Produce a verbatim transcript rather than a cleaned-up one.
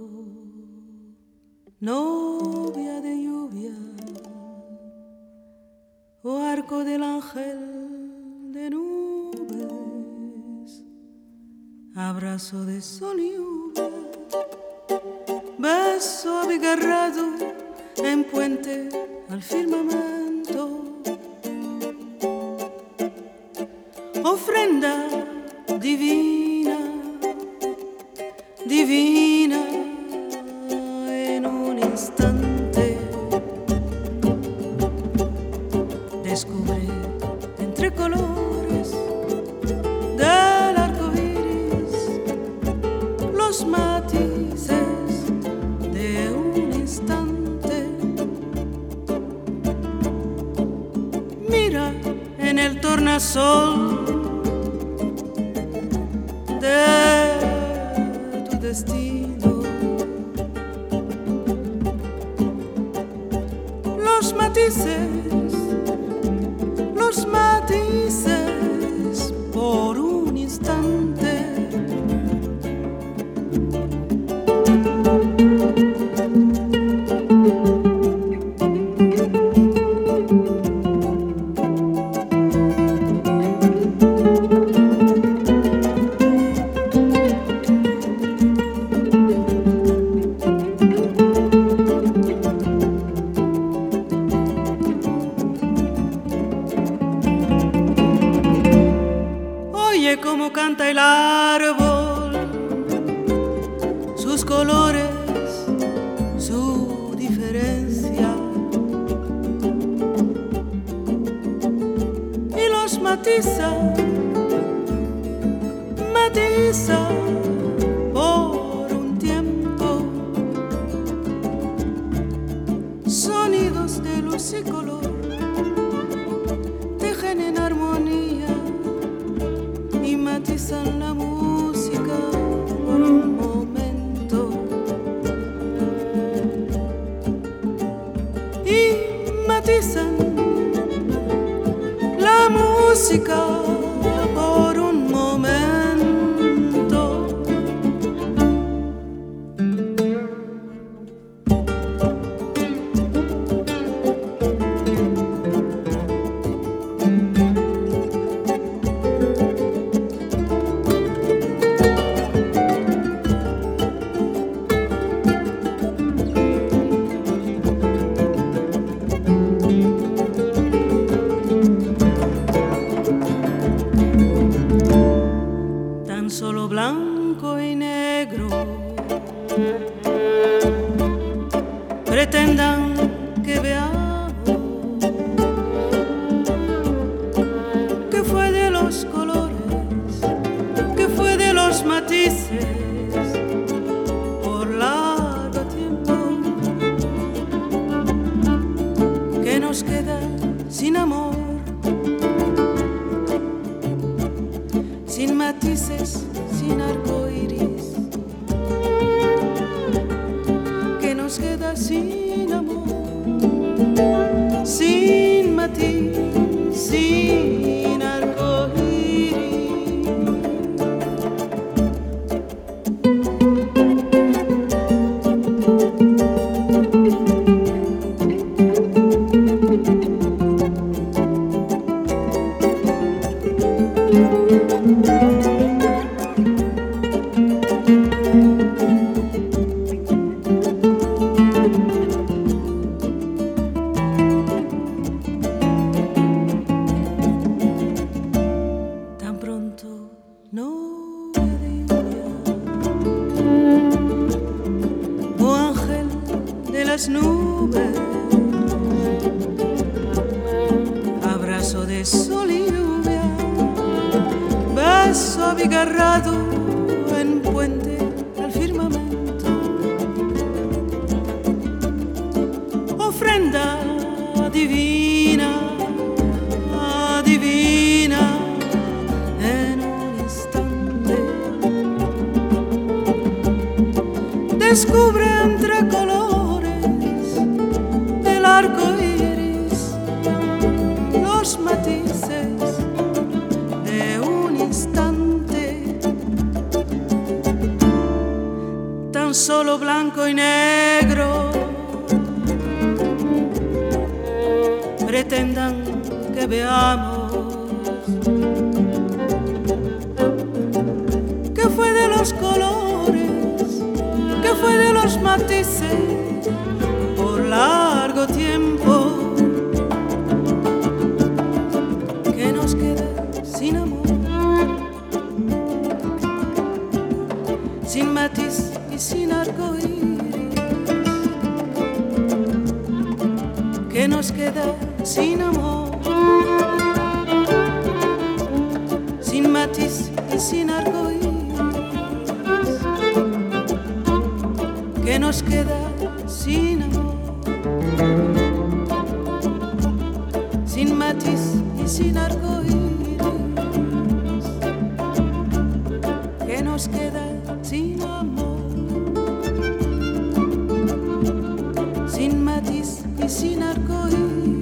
novia de lluvia, o arco del ángel de nubes, abrazo de sol y lluvia, beso abigarrado en puente al firmamento, ofrenda divina, divina en un instante. Descubre entre colores del arco iris los matices de un instante. Mira en el tornasol de tu destino los matices, los matices por un instante. Cómo canta el árbol, sus colores, su diferencia, y los matiza, matiza por un tiempo. Sonidos de luz y color tejen en armonía y matizan la música por un momento, y matizan la música por un momento. Solo blanco y negro pretendan que veamos que fue de los colores, que fue de los matices por largo tiempo, que nos queda sin amor, sin matices, sin arco iris, que nos queda sin amor, sin matiz, sin arco iris. Nubes, abrazo de sol y lluvia, beso abigarrado en puente al firmamento, ofrenda divina, divina en un instante. Descubre entre colores del arco iris los matices de un instante. Tan tan solo blanco y negro, pretendan que veamos qué fue de los colores, qué fue de los matices por largo tiempo, que nos queda sin amor, sin matiz y sin arcoíris, que nos queda sin amor, sin matiz y sin arcoíris, que nos queda sin amor, sin matiz y sin arcoíris, que nos queda sin amor, sin matiz y sin arcoíris.